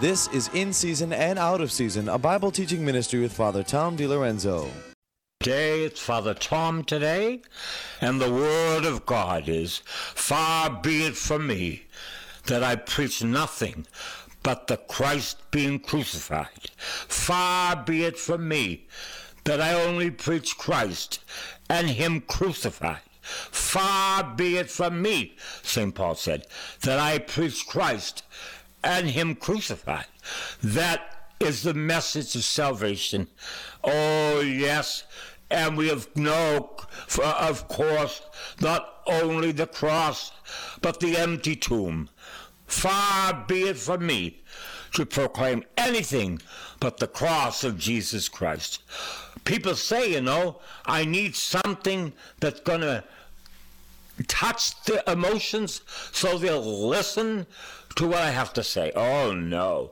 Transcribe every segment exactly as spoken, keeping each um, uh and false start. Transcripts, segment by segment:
This is In Season and Out of Season, a Bible teaching ministry with Father Tom DiLorenzo. Today, it's Father Tom today, and the Word of God is, "Far be it from me that I preach nothing but the Christ being crucified. Far be it from me that I only preach Christ and Him crucified. Far be it from me," Saint Paul said, "that I preach Christ and Him crucified." That is the message of salvation. Oh, yes. And we have know, of course, not only the cross, but the empty tomb. Far be it from me to proclaim anything but the cross of Jesus Christ. People say, you know, I need something that's going to touch the emotions so they'll listen to what I have to say. Oh, no.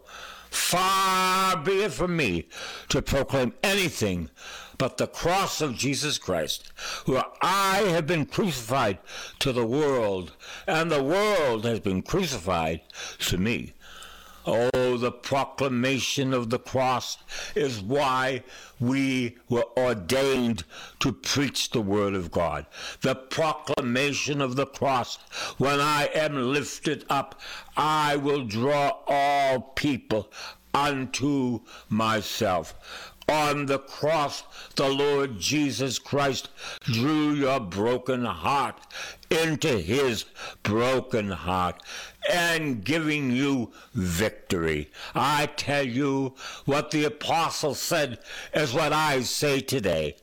Far be it from me to proclaim anything but the cross of Jesus Christ, where I have been crucified to the world, and the world has been crucified to me. Oh, the proclamation of the cross is why we were ordained to preach the Word of God. The proclamation of the cross, when I am lifted up, I will draw all people unto myself. On the cross, the Lord Jesus Christ drew your broken heart into His broken heart and giving you victory. I tell you, what the apostle said is what I say today.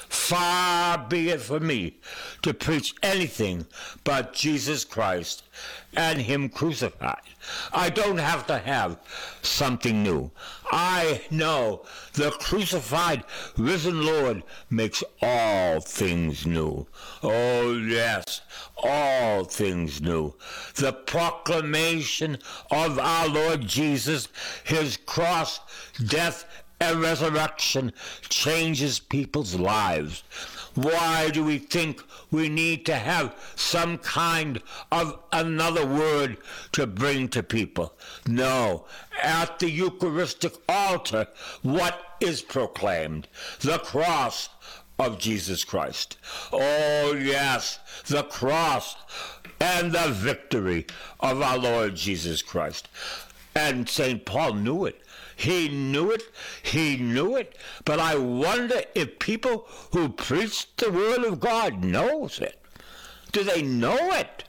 Far be it from me to preach anything but Jesus Christ and Him crucified. I don't have to have something new. I know the crucified, risen Lord makes all things new. Oh, yes, all things new. The proclamation of our Lord Jesus, His cross, death, and resurrection changes people's lives. Why do we think we need to have some kind of another word to bring to people? No. At the Eucharistic altar, what is proclaimed? The cross of Jesus Christ. Oh, yes, the cross and the victory of our Lord Jesus Christ. And Saint Paul knew it. He knew it, he knew it, but I wonder if people who preach the Word of God knows it. Do they know it?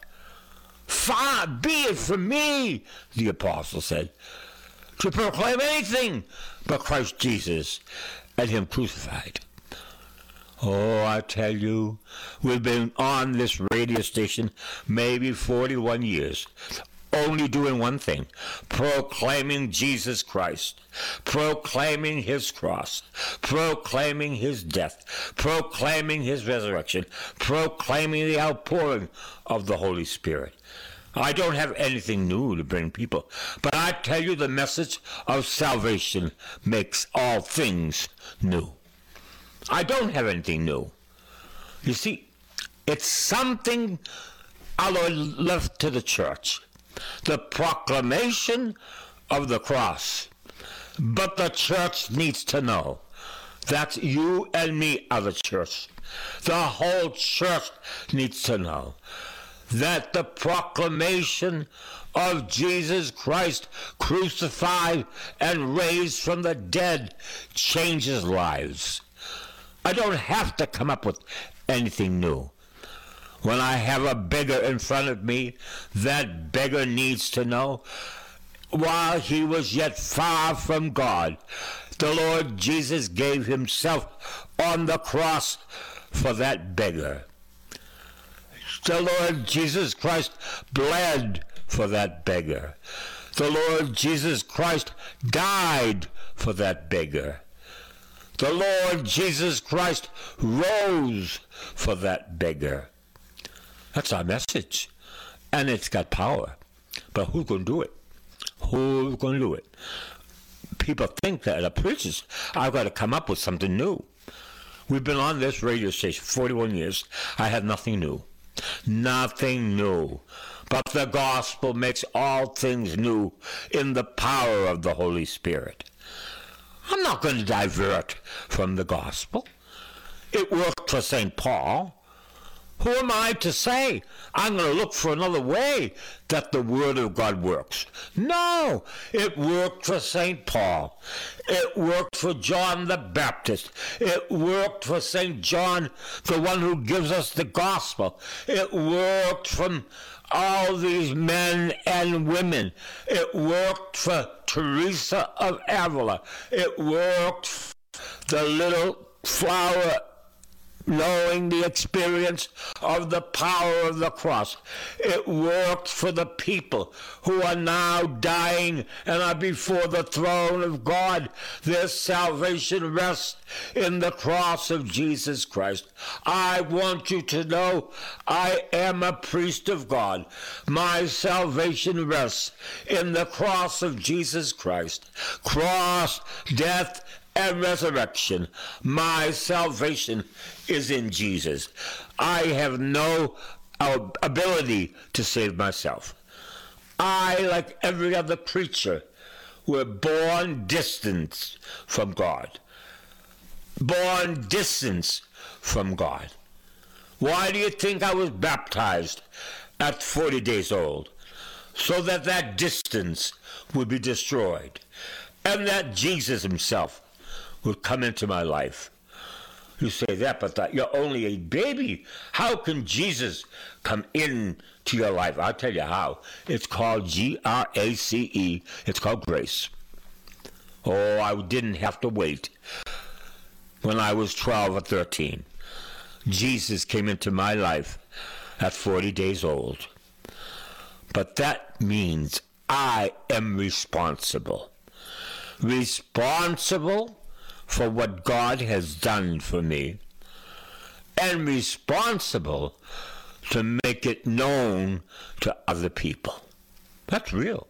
Far be it from me, the apostle said, to proclaim anything but Christ Jesus and Him crucified. Oh, I tell you, we've been on this radio station maybe forty-one years. Only doing one thing, proclaiming Jesus Christ, proclaiming His cross, proclaiming His death, proclaiming His resurrection, proclaiming the outpouring of the Holy Spirit. I don't have anything new to bring people, but I tell you, the message of salvation makes all things new. I don't have anything new. You see, it's something our Lord left to the church. The proclamation of the cross. But the church needs to know that you and me are the church. The whole church needs to know that the proclamation of Jesus Christ crucified and raised from the dead changes lives. I don't have to come up with anything new. When I have a beggar in front of me, that beggar needs to know, while he was yet far from God, the Lord Jesus gave Himself on the cross for that beggar. The Lord Jesus Christ bled for that beggar. The Lord Jesus Christ died for that beggar. The Lord Jesus Christ rose for that beggar. That's our message. And it's got power. But who's going to do it? Who's going to do it? People think that the preachers, I've got to come up with something new. We've been on this radio station forty-one years. I have nothing new. Nothing new. but the gospel makes all things new in the power of the Holy Spirit. I'm not going to divert from the gospel. It worked for Saint Paul. Who am I to say I'm going to look for another way that the Word of God works? No, it worked for Saint Paul. It worked for John the Baptist. It worked for Saint John, the one who gives us the gospel. It worked from all these men and women. It worked for Teresa of Avila. It worked for the little flower, knowing the experience of the power of the cross. It worked for the people who are now dying and are before the throne of God. Their salvation rests in the cross of Jesus Christ. I want you to know I am a priest of God. My salvation rests in the cross of Jesus Christ. Cross, death, and resurrection. My salvation is in Jesus. I have no ability to save myself. I, like every other creature, were born distant from God. Born distant from God. Why do you think I was baptized at forty days old? So that that distance would be destroyed, and that Jesus himself would come into my life. You say that, but that you're only a baby. How can Jesus come into your life? I'll tell you how. It's called G R A C E. It's called grace. Oh, I didn't have to wait. When I was twelve or thirteen, Jesus came into my life at forty days old. But that means I am responsible. Responsible for what God has done for me, and responsible to make it known to other people. That's real.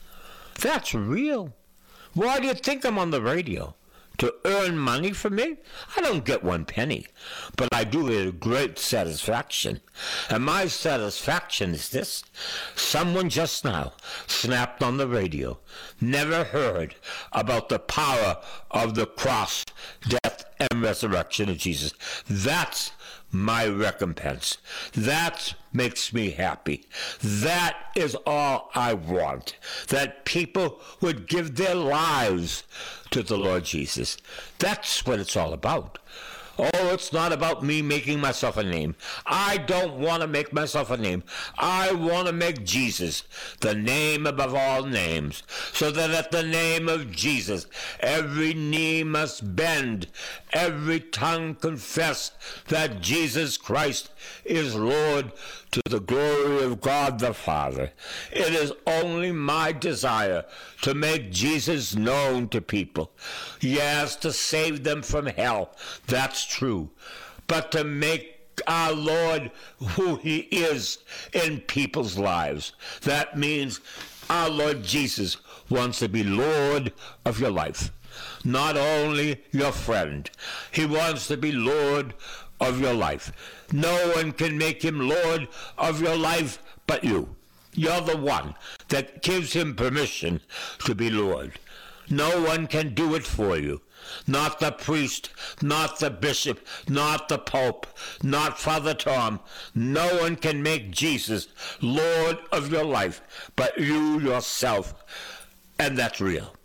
That's real. Why do you think I'm on the radio? To earn money for me? I don't get one penny, but I do get a great satisfaction. And my satisfaction is this: someone just now snapped on the radio, never heard about the power of the cross, death, and resurrection of Jesus. That's my recompense. That makes me happy. That is all I want. That people would give their lives to the Lord Jesus. That's what it's all about. Oh, it's not about me making myself a name. I don't want to make myself a name. I want to make Jesus the name above all names, so that at the name of Jesus, every knee must bend, every tongue confess that Jesus Christ is Lord, to the glory of God the Father. It is only my desire to make Jesus known to people. Yes, to save them from hell. That's true. But to make our Lord who he is in people's lives. That means our Lord Jesus wants to be Lord of your life. Not only your friend. He wants to be Lord of your life. No one can make him Lord of your life but you. You're the one that gives him permission to be Lord. No one can do it for you. Not the priest, not the bishop, not the pope, not Father Tom. No one can make Jesus Lord of your life but you yourself. And that's real.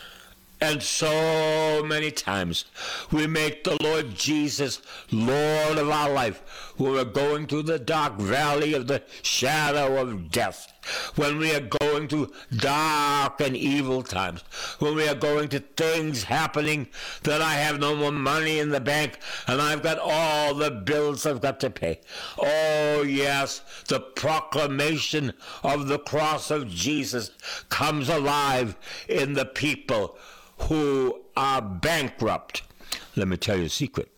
And so many times we make the Lord Jesus Lord of our life when we're going through the dark valley of the shadow of death, when we are going through dark and evil times, when we are going to things happening that I have no more money in the bank and I've got all the bills I've got to pay. Oh yes, the proclamation of the cross of Jesus comes alive in the people who are bankrupt. Let me tell you a secret.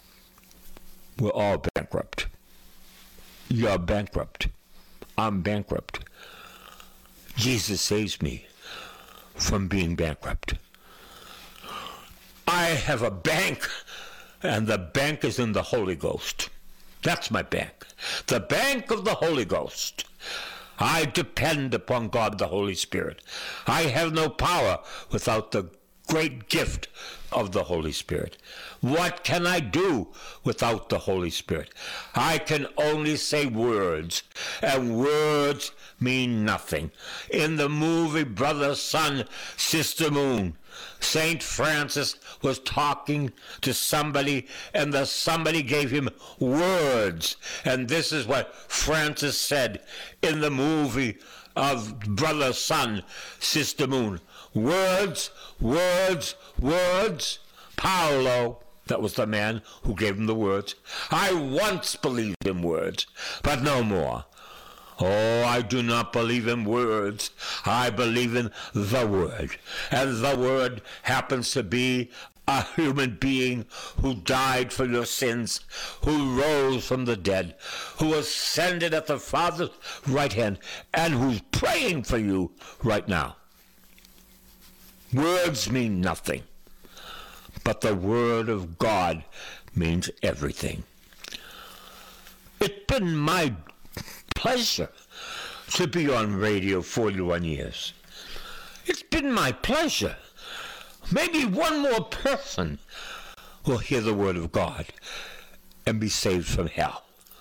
We're all bankrupt. You're bankrupt. I'm bankrupt. Jesus saves me from being bankrupt. I have a bank, and the bank is in the Holy Ghost. That's my bank. The bank of the Holy Ghost. I depend upon God the Holy Spirit. I have no power without the great gift of the Holy Spirit. What can I do without the Holy Spirit? I can only say words, and words mean nothing. In the movie Brother, Sun, Sister, Moon, Saint Francis was talking to somebody, and the somebody gave him words. And this is what Francis said in the movie of Brother, Sun, Sister, Moon. Words, words, words. Paolo, that was the man who gave him the words. I once believed in words, but no more. Oh, I do not believe in words. I believe in the Word. And the Word happens to be a human being who died for your sins, who rose from the dead, who ascended at the Father's right hand, and who's praying for you right now. Words mean nothing, but the Word of God means everything. It's been my pleasure to be on radio forty-one years. It's been my pleasure. Maybe one more person will hear the Word of God and be saved from hell.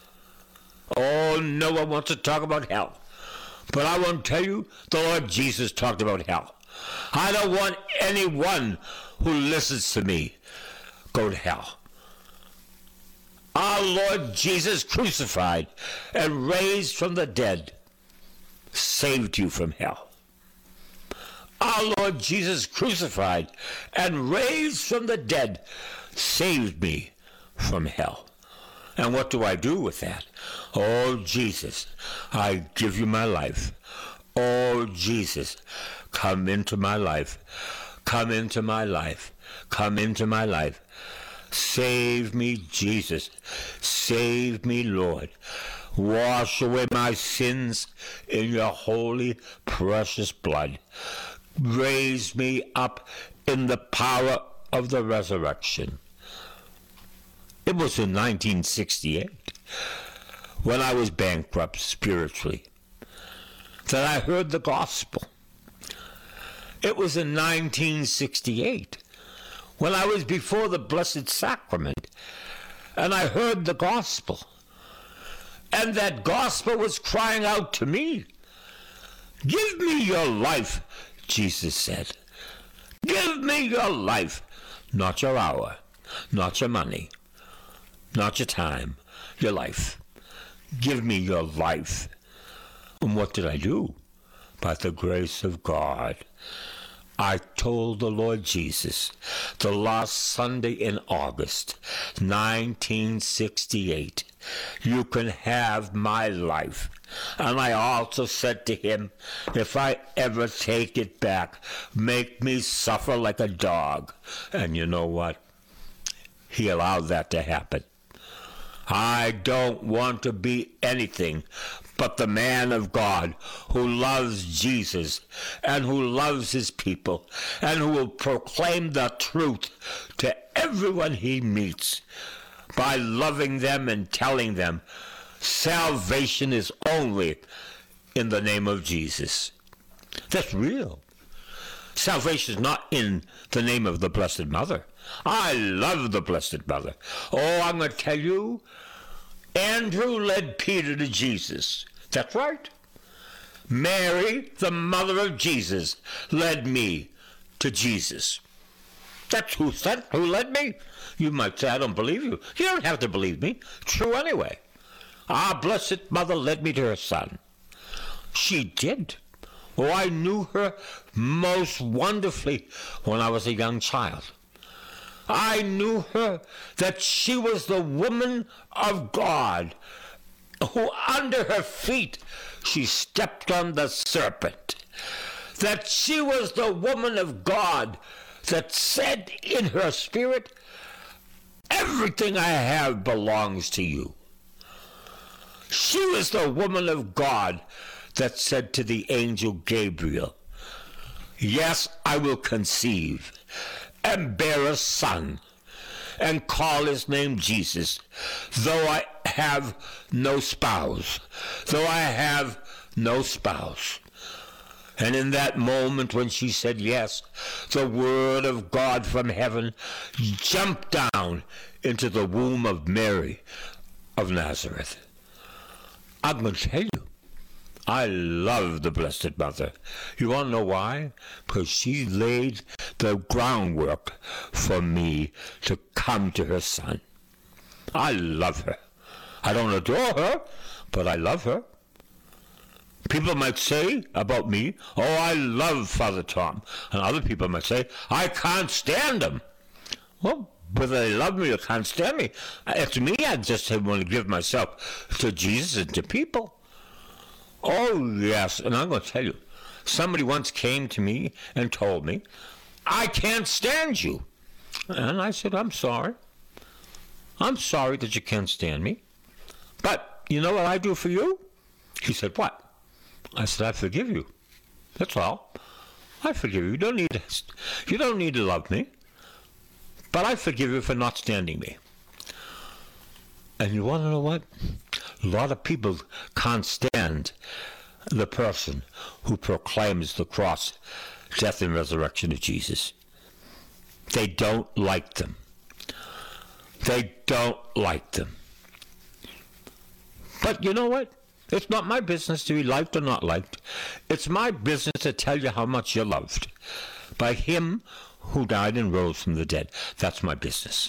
Oh, no one wants to talk about hell. But I want to tell you, the Lord Jesus talked about hell. I don't want anyone who listens to me go to hell. Our Lord Jesus crucified and raised from the dead saved you from hell. Our Lord Jesus crucified and raised from the dead saved me from hell. And what do I do with that? Oh, Jesus, I give you my life. Oh, Jesus, come into my life. Come into my life. Come into my life. Save me, Jesus. Save me, Lord. Wash away my sins in your holy, precious blood. Raise me up in the power of the resurrection. It was in nineteen sixty-eight, when I was bankrupt spiritually, that I heard the gospel. It was in nineteen sixty-eight, when I was before the Blessed Sacrament, and I heard the gospel. And that gospel was crying out to me, give me your life, Jesus said. Give me your life, not your hour, not your money, not your time, your life. Give me your life. And what did I do? By the grace of God, I told the Lord Jesus the last Sunday in August, nineteen sixty-eight, you can have my life. And I also said to him, if I ever take it back, make me suffer like a dog. And you know what? He allowed that to happen. I don't want to be anything but the man of God who loves Jesus and who loves his people and who will proclaim the truth to everyone he meets by loving them and telling them salvation is only in the name of Jesus. That's real. Salvation is not in the name of the Blessed Mother. I love the Blessed Mother. Oh, I'm going to tell you, Andrew led Peter to Jesus. That's right. Mary, the mother of Jesus, led me to Jesus. That's who said, who led me. You might say, I don't believe you. You don't have to believe me. True anyway. Our Blessed Mother led me to her Son. She did. Oh, I knew her most wonderfully when I was a young child. I knew her that she was the woman of God, who under her feet she stepped on the serpent. That she was the woman of God that said in her spirit, everything I have belongs to you. She was the woman of God that said to the angel Gabriel, yes, I will conceive and bear a son and call his name Jesus, though I have no spouse, though I have no spouse. And in that moment when she said yes, the word of God from heaven jumped down into the womb of Mary of Nazareth. I'm going to tell you, I love the Blessed Mother. You want to know why? Because she laid the groundwork for me to come to her Son. I love her. I don't adore her, but I love her. People might say about me, oh, I love Father Tom. And other people might say, I can't stand him. Well, whether they love me or can't stand me, to me, I just want to give myself to Jesus and to people. Oh, yes. And I'm going to tell you, somebody once came to me and told me, I can't stand you. And I said, I'm sorry. I'm sorry that you can't stand me. But you know what I do for you? He said, what? I said, I forgive you. That's all. I forgive you. You don't need to, you don't need to love me. But I forgive you for not standing me. And you want to know what? A lot of people can't stand the person who proclaims the cross, death, and resurrection of Jesus. They don't like them. They don't like them. But you know what? It's not my business to be liked or not liked. It's my business to tell you how much you're loved by him who died and rose from the dead. That's my business.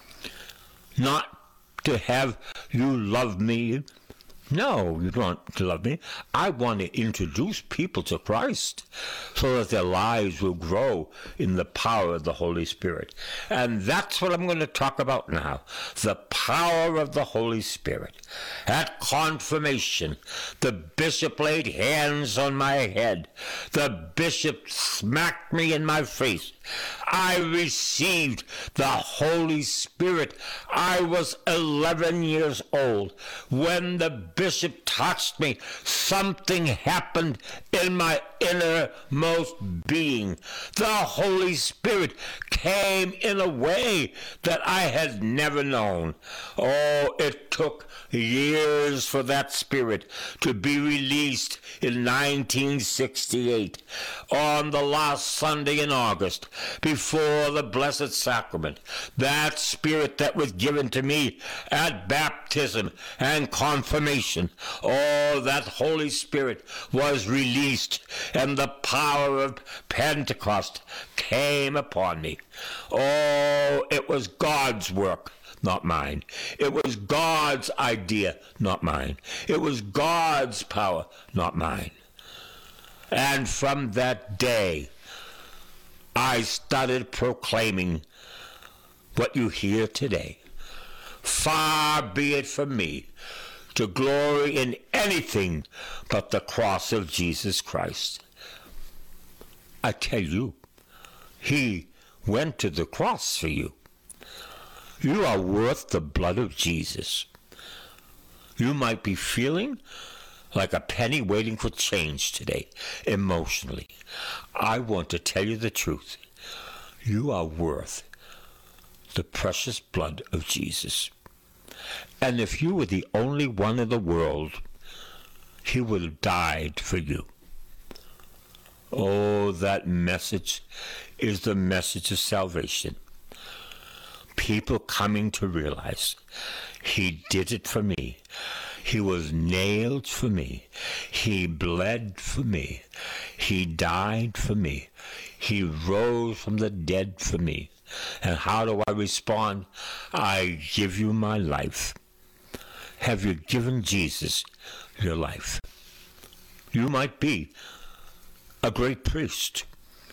Not to have you love me. No, you don't want to love me. I want to introduce people to Christ so that their lives will grow in the power of the Holy Spirit. And that's what I'm going to talk about now. The power of the Holy Spirit. At confirmation, the bishop laid hands on my head. The bishop smacked me in my face. I received the Holy Spirit. I was eleven years old. When the bishop touched me, something happened in my innermost being. The Holy Spirit came in a way that I had never known. Oh, it took years for that Spirit to be released in nineteen sixty-eight, on the last Sunday in August, before the Blessed Sacrament. That Spirit that was given to me at baptism and confirmation, oh, that Holy Spirit was released, and the power of Pentecost came upon me. Oh, it was God's work, not mine. It was God's idea, not mine. It was God's power, not mine. And from that day, I started proclaiming what you hear today. Far be it from me to glory in anything but the cross of Jesus Christ. I tell you, he went to the cross for you. You are worth the blood of Jesus. You might be feeling like a penny waiting for change today, emotionally. I want to tell you the truth. You are worth the precious blood of Jesus. And if you were the only one in the world, he would have died for you. Oh, that message is the message of salvation. People coming to realize he did it for me. He was nailed for me. He bled for me. He died for me. He rose from the dead for me. And how do I respond? I give you my life. Have you given Jesus your life? You might be a great priest.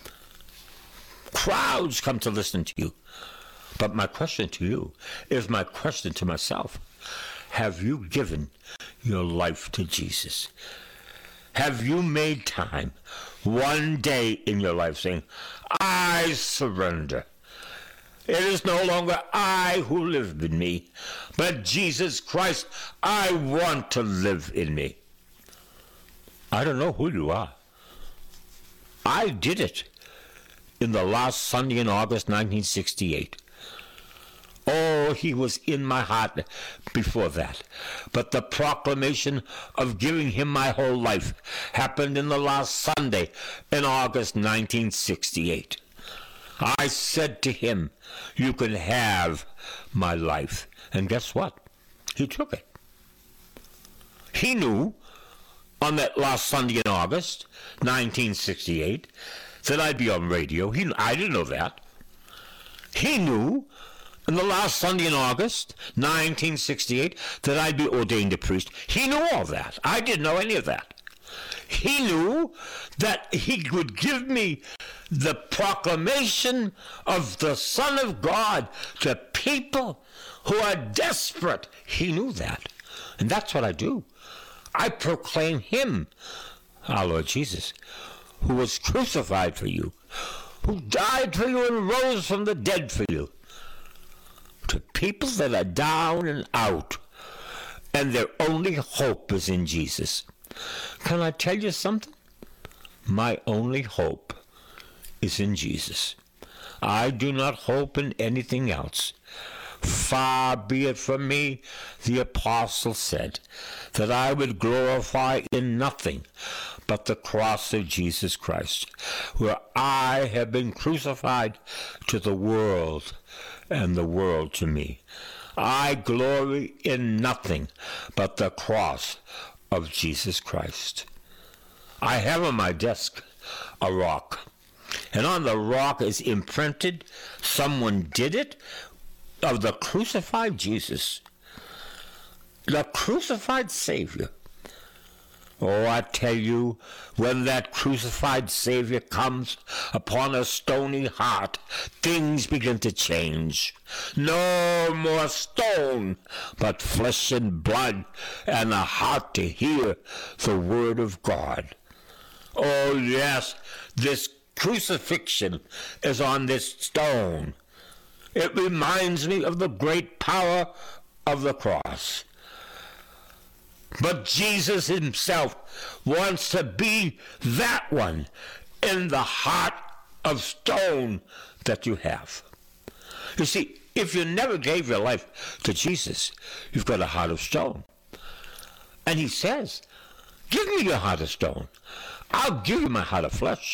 Crowds come to listen to you. But my question to you is my question to myself. Have you given your life to Jesus? Have you made time one day in your life saying, I surrender. It is no longer I who live in me, but Jesus Christ, I want to live in me. I don't know who you are. I did it in the last Sunday in August nineteen sixty-eight. Oh, he was in my heart before that. But the proclamation of giving him my whole life happened in the last Sunday in August nineteen sixty-eight. I said to him, you can have my life. And guess what? He took it. He knew on that last Sunday in August nineteen sixty-eight that I'd be on radio. He, I didn't know that. He knew on the last Sunday in August nineteen sixty-eight that I'd be ordained a priest. He knew all that. I didn't know any of that. He knew that he would give me the proclamation of the Son of God to people who are desperate. He knew that. And that's what I do. I proclaim him, our Lord Jesus, who was crucified for you, who died for you and rose from the dead for you, to people that are down and out, and their only hope is in Jesus. Can I tell you something? My only hope is in Jesus. I do not hope in anything else. Far be it from me, the apostle said, that I would glorify in nothing but the cross of Jesus Christ, where I have been crucified to the world and the world to me. I glory in nothing but the cross of Jesus Christ. I have on my desk a rock, and on the rock is imprinted, someone did it, of the crucified Jesus, the crucified Savior. Oh, I tell you, when that crucified Savior comes upon a stony heart, things begin to change. No more stone, but flesh and blood, and a heart to hear the word of God. Oh, yes, this crucifixion is on this stone. It reminds me of the great power of the cross. But Jesus himself wants to be that one in the heart of stone that you have. You see, if you never gave your life to Jesus, you've got a heart of stone. And he says, give me your heart of stone. I'll give you my heart of flesh.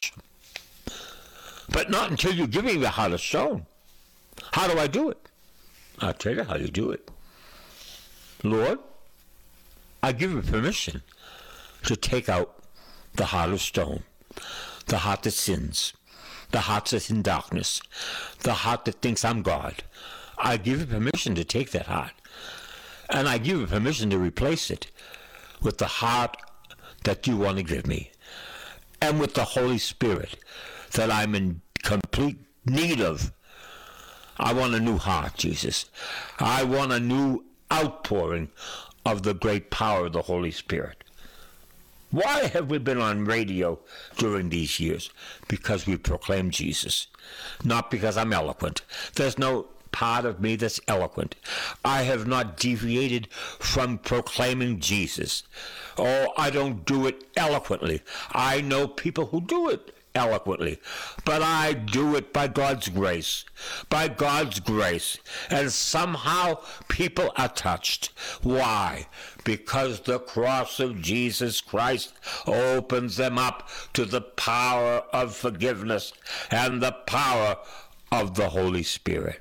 But not until you give me your heart of stone. How do I do it? I'll tell you how you do it. Lord, I give you permission to take out the heart of stone, the heart that sins, the heart that's in darkness, the heart that thinks I'm God. I give you permission to take that heart, and I give you permission to replace it with the heart that you want to give me, and with the Holy Spirit that I'm in complete need of. I want a new heart, Jesus. I want a new outpouring of the great power of the Holy Spirit. Why have we been on radio during these years? Because we proclaim Jesus, not because I'm eloquent. There's no part of me that's eloquent. I have not deviated from proclaiming Jesus. Oh, I don't do it eloquently. I know people who do it eloquently, but I do it by God's grace, by God's grace, and somehow people are touched. Why? Because the cross of Jesus Christ opens them up to the power of forgiveness and the power of the Holy Spirit.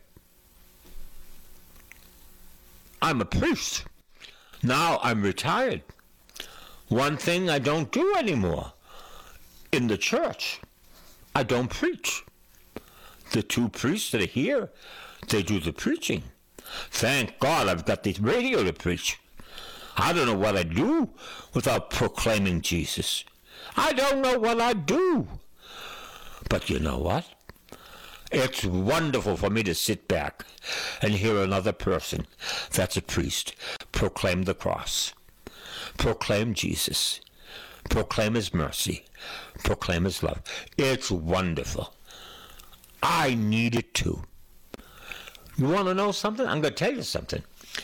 I'm a priest. Now I'm retired. One thing I don't do anymore in the church, I don't preach. The two priests that are here, they do the preaching. Thank God I've got this radio to preach. I don't know what I'd do without proclaiming Jesus. I don't know what I'd do. But you know what? It's wonderful for me to sit back and hear another person that's a priest proclaim the cross, proclaim Jesus, proclaim his mercy, proclaim his love. It's wonderful. I need it too. You want to know something? I'm going to tell you something.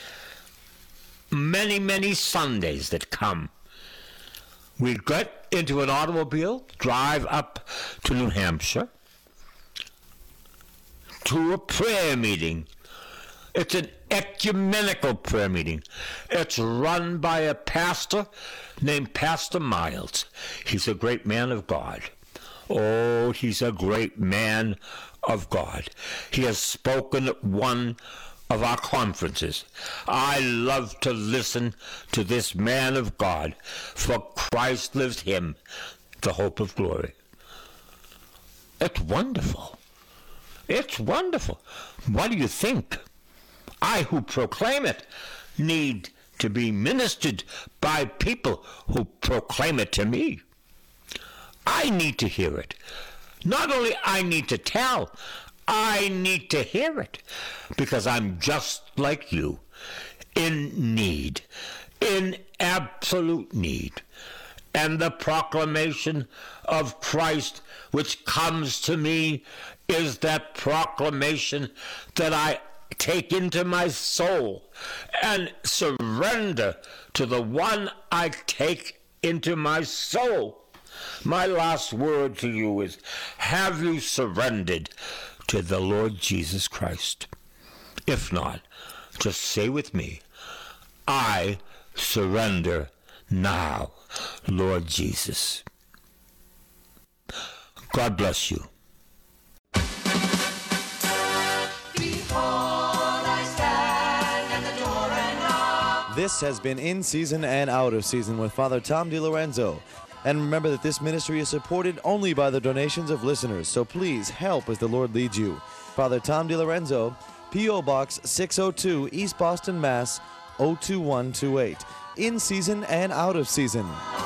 Many, many Sundays that come, we get into an automobile, drive up to New Hampshire, to a prayer meeting It's an ecumenical prayer meeting. It's run by a pastor named Pastor Miles. He's a great man of God. Oh, he's a great man of God. He has spoken at one of our conferences. I love to listen to this man of God, for Christ lives him, the hope of glory. It's wonderful. It's wonderful. What do you think? I, who proclaim it, need to be ministered by people who proclaim it to me. I need to hear it. Not only I need to tell, I need to hear it, because I'm just like you, in need, in absolute need. And the proclamation of Christ which comes to me is that proclamation that I take into my soul and surrender to the one I take into my soul. My last word to you is, have you surrendered to the Lord Jesus Christ? If not, just say with me, I surrender now, Lord Jesus. God bless you. This has been In Season and Out of Season with Father Tom DiLorenzo. And remember that this ministry is supported only by the donations of listeners, so please help as the Lord leads you. Father Tom DiLorenzo, P O. Box six oh two, East Boston, Mass. oh two one two eight. In Season and Out of Season.